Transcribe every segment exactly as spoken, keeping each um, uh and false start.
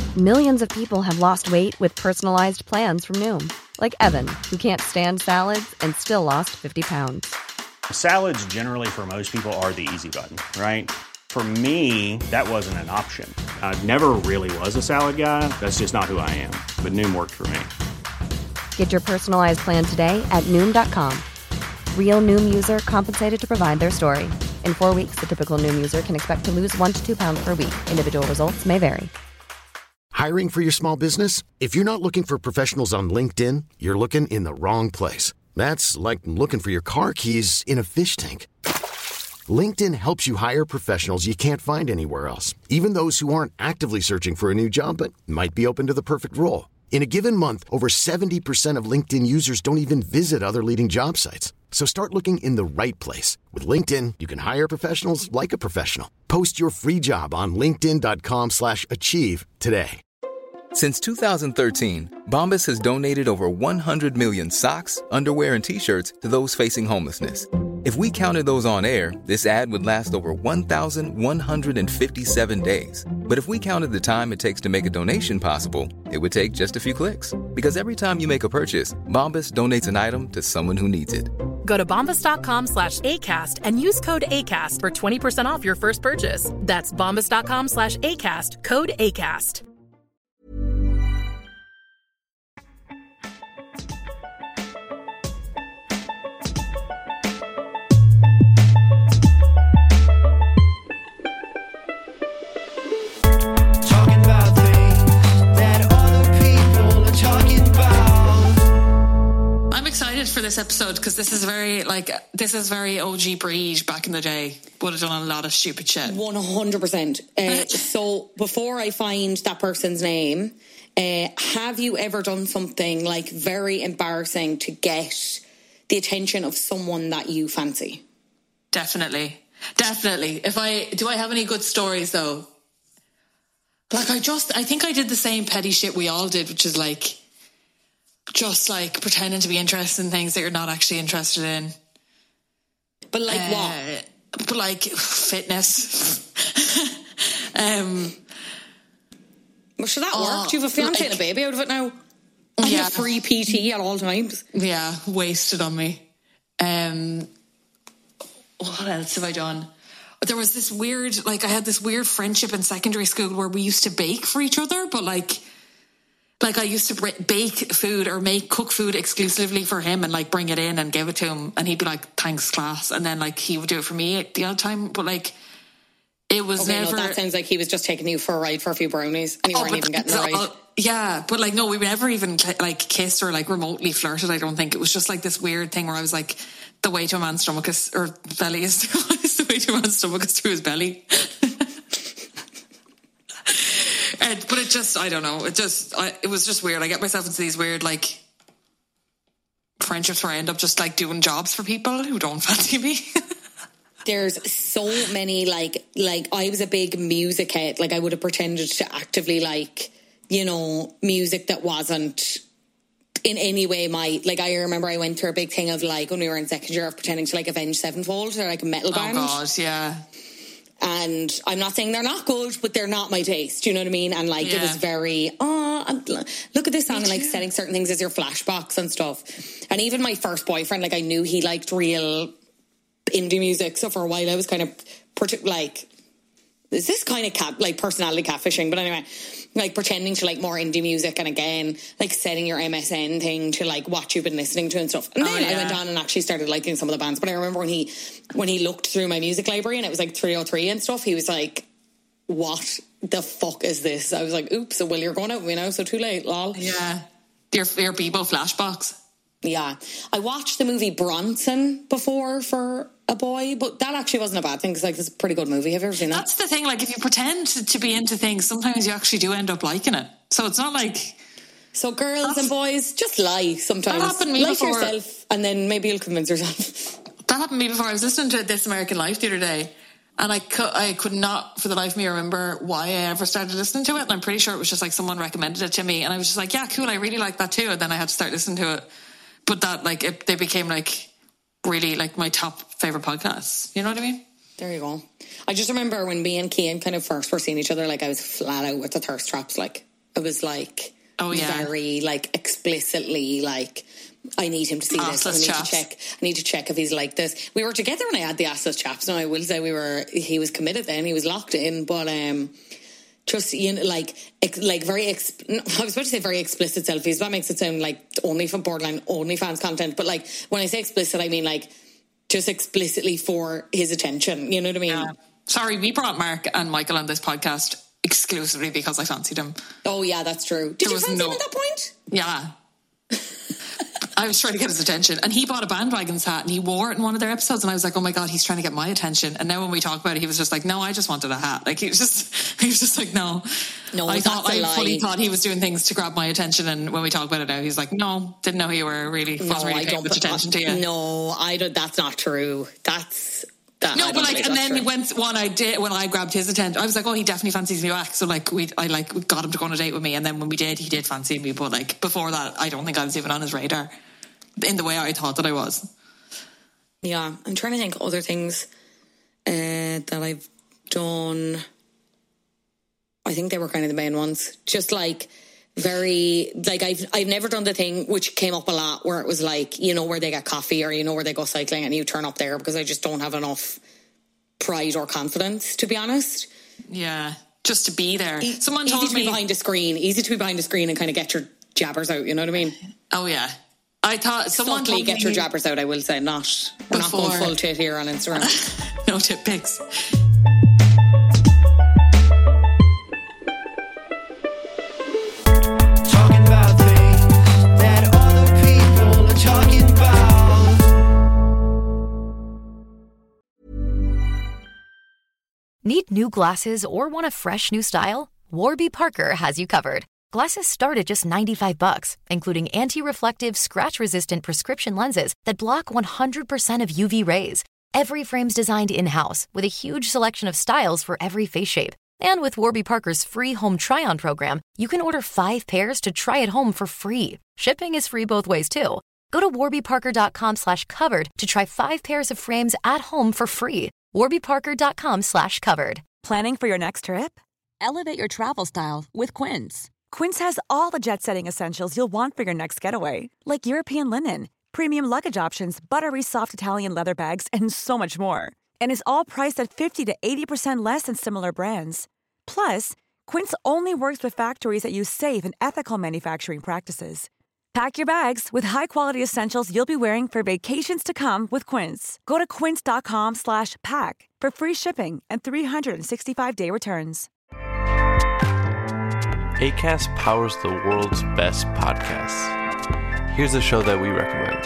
Millions of people have lost weight with personalized plans from Noom. Like Evan, who can't stand salads and still lost fifty pounds. Salads generally for most people are the easy button, right? For me, that wasn't an option. I never really was a salad guy. That's just not who I am. But Noom worked for me. Get your personalized plan today at Noom dot com. Real Noom user compensated to provide their story. In four weeks, the typical Noom user can expect to lose one to two pounds per week. Individual results may vary. Hiring for your small business? If you're not looking for professionals on LinkedIn, you're looking in the wrong place. That's like looking for your car keys in a fish tank. LinkedIn helps you hire professionals you can't find anywhere else, even those who aren't actively searching for a new job but might be open to the perfect role. In a given month, over seventy percent of LinkedIn users don't even visit other leading job sites. So start looking in the right place. With LinkedIn, you can hire professionals like a professional. Post your free job on linkedin dot com slash achieve today. Since two thousand thirteen, Bombas has donated over one hundred million socks, underwear, and T-shirts to those facing homelessness. If we counted those on air, this ad would last over one thousand one hundred fifty-seven days. But if we counted the time it takes to make a donation possible, it would take just a few clicks. Because every time you make a purchase, Bombas donates an item to someone who needs it. Go to bombas dot com slash ACAST and use code ACAST for twenty percent off your first purchase. That's bombas dot com slash ACAST, code ACAST. For this episode, because this is very like this is very O G Breed back in the day. Would have done a lot of stupid shit. One hundred percent. So before I find that person's name, uh, have you ever done something like very embarrassing to get the attention of someone that you fancy? Definitely, definitely. If I do, I have any good stories though. Like I just, I think I did the same petty shit we all did, which is like. Just like pretending to be interested in things that you're not actually interested in. But like uh, what? But like fitness. um, well, should that uh, work? Do you have a fiance like, and a baby out of it now? And yeah. You free P T at all times. Yeah, wasted on me. Um, what else have I done? There was this weird, like I had this weird friendship in secondary school where we used to bake for each other, but like... Like I used to bake food or make cook food exclusively for him and like bring it in and give it to him, and he'd be like, "Thanks, class," and then like he would do it for me the other time. But like it was okay, never. No, that sounds like he was just taking you for a ride for a few brownies, and you oh, weren't even getting a ride. Uh, yeah, but like no, we never even like kissed or like remotely flirted. I don't think it was just like this weird thing where I was like, the way to a man's stomach is or belly is, is the way to a man's stomach is to his belly. And, but it just, I don't know, it just, I, it was just weird. I get myself into these weird, like, friendships where I end up just, like, doing jobs for people who don't fancy me. There's so many, like, like, I was a big music head. Like, I would have pretended to actively, like, you know, music that wasn't in any way my, like, I remember I went through a big thing of, like, when we were in second year of pretending to, like, Avenged Sevenfold or, like, a metal band. Oh, God, yeah. And I'm not saying they're not good, but they're not my taste. Do you know what I mean? And like, yeah. It was very, oh, look at this song, and like setting certain things as your flashbacks and stuff. And even my first boyfriend, like I knew he liked real indie music. So for a while I was kind of like, is this kind of cat, like personality catfishing? But anyway, like pretending to like more indie music, and again, like setting your M S N thing to like what you've been listening to and stuff. And then oh, yeah. I went on and actually started liking some of the bands. But I remember when he when he looked through my music library and it was like three oh three and stuff, he was like, what the fuck is this? I was like, oops, so well, you're going out with me now, so too late, lol. Yeah. Your, your Bebo flashbacks. Yeah. I watched the movie Bronson before for a boy, but that actually wasn't a bad thing because like, it's a pretty good movie. Have you ever seen that? That's the thing, like if you pretend to be into things, sometimes you actually do end up liking it. So it's not like... So girls and boys, just lie sometimes. That happened to me like before. Yourself, and then maybe you'll convince yourself. That happened to me before. I was listening to This American Life the other day, and I could, I could not for the life of me remember why I ever started listening to it, and I'm pretty sure it was just like someone recommended it to me, and I was just like, yeah, cool, I really like that too, and then I had to start listening to it. But that, like, it, they became like really like my top favourite podcasts. You know what I mean? There you go. I just remember when me and Cian kind of first were seeing each other, like I was flat out with the thirst traps, like It was like oh, yeah. very like explicitly like, I need him to see this. I need chaps. to check. I need to check if he's like this. We were together when I had the assless chaps. Now I will say we were. He was committed then. He was locked in. But um, just you know, like ex, like very. Ex, I was about to say very explicit selfies. That makes it sound like only from borderline OnlyFans content. But like when I say explicit, I mean like just explicitly for his attention. You know what I mean? Yeah. Sorry, we brought Mark and Michael on this podcast exclusively because I fancied him. Oh yeah, that's true. Did there you fancy no, him at that point? Yeah. I was trying to get his attention, and he bought a Bandwagons hat and he wore it in one of their episodes, and I was like, oh my God, he's trying to get my attention. And now when we talk about it, he was just like, no, I just wanted a hat. Like he was just he was just like, no. No, I thought I lie. fully thought he was doing things to grab my attention, and when we talk about it now, he's like, no, didn't know you were really no, wasn't really paying much attention to you. No, I don't that's not true. That's That, no, but like, and then true. when when I did, when I grabbed his attention, I was like, oh, he definitely fancies me back. So like, we, I like we got him to go on a date with me, and then when we did, he did fancy me. But like before that, I don't think I was even on his radar in the way I thought that I was. Yeah, I'm trying to think of other things uh, that I've done. I think they were kind of the main ones. Just like very like I've I've never done the thing which came up a lot where it was like, you know, where they get coffee or you know where they go cycling and you turn up there, because I just don't have enough pride or confidence, to be honest. Yeah, just to be there. E- Someone easy told to me be behind a screen, easy to be behind a screen and kind of get your jabbers out. You know what I mean? Oh yeah. I thought someone Subtly told get me your jabbers out. I will say, not we're before. not going full tit here on Instagram. No tit pics. Need new glasses or want a fresh new style? Warby Parker has you covered. Glasses start at just ninety-five bucks, including anti-reflective, scratch-resistant prescription lenses that block one hundred percent of U V rays. Every frame's designed in-house with a huge selection of styles for every face shape. And with Warby Parker's free home try-on program, you can order five pairs to try at home for free. Shipping is free both ways, too. Go to warbyparker.com slash covered to try five pairs of frames at home for free. warbyparker.com slash covered. Planning for your next trip? Elevate your travel style with Quince. Quince has all the jet-setting essentials you'll want for your next getaway, like European linen, premium luggage options, buttery soft Italian leather bags, and so much more. And is all priced at fifty to eighty percent less than similar brands. Plus, Quince only works with factories that use safe and ethical manufacturing practices. Pack your bags with high-quality essentials you'll be wearing for vacations to come with Quince. Go to quince.com slash pack for free shipping and three sixty-five day returns. Acast powers the world's best podcasts. Here's a show that we recommend.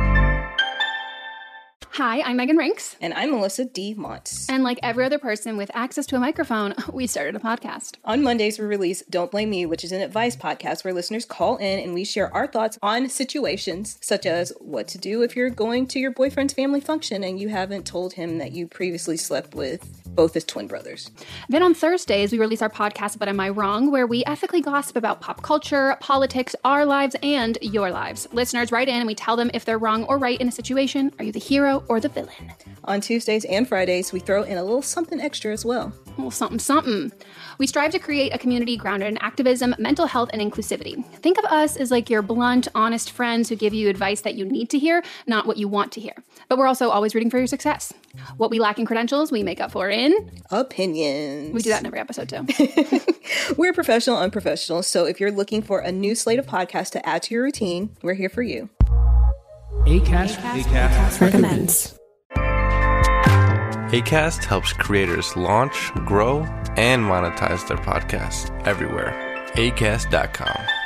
Hi, I'm Megan Rinks. And I'm Melissa D. Montz. And like every other person with access to a microphone, we started a podcast. On Mondays, we release Don't Blame Me, which is an advice podcast where listeners call in and we share our thoughts on situations such as what to do if you're going to your boyfriend's family function and you haven't told him that you previously slept with both his twin brothers. Then on Thursdays, we release our podcast, But Am I Wrong?, where we ethically gossip about pop culture, politics, our lives, and your lives. Listeners write in and we tell them if they're wrong or right in a situation. Are you the hero or the villain? On Tuesdays and Fridays, we throw in a little something extra as well. A little something, something. We strive to create a community grounded in activism, mental health, and inclusivity. Think of us as like your blunt, honest friends who give you advice that you need to hear, not what you want to hear. But we're also always rooting for your success. What we lack in credentials, we make up for in... opinions. We do that in every episode, too. We're professional, unprofessional, so if you're looking for a new slate of podcasts to add to your routine, we're here for you. Acast, Acast, Acast recommends. Acast helps creators launch, grow, and monetize their podcasts everywhere. Acast dot com.